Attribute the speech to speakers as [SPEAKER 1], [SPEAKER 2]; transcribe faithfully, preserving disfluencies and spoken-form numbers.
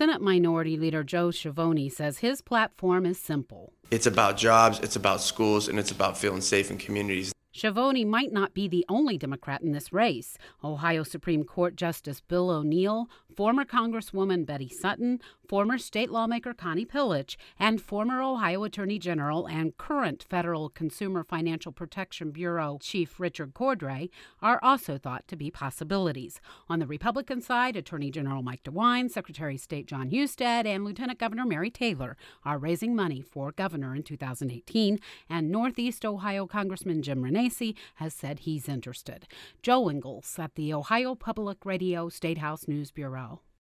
[SPEAKER 1] Senate Minority Leader Joe Schiavone says his platform is simple.
[SPEAKER 2] It's about jobs, it's about schools, and it's about feeling safe in communities.
[SPEAKER 1] Schiavone might not be the only Democrat in this race. Ohio Supreme Court Justice Bill O'Neill, former Congresswoman Betty Sutton, former state lawmaker Connie Pillich, and former Ohio Attorney General and current Federal Consumer Financial Protection Bureau Chief Richard Cordray are also thought to be possibilities. On the Republican side, Attorney General Mike DeWine, Secretary of State John Husted, and Lieutenant Governor Mary Taylor are raising money for governor in two thousand eighteen, and Northeast Ohio Congressman Jim Renacci has said he's interested. Joe Ingles at the Ohio Public Radio State House News Bureau.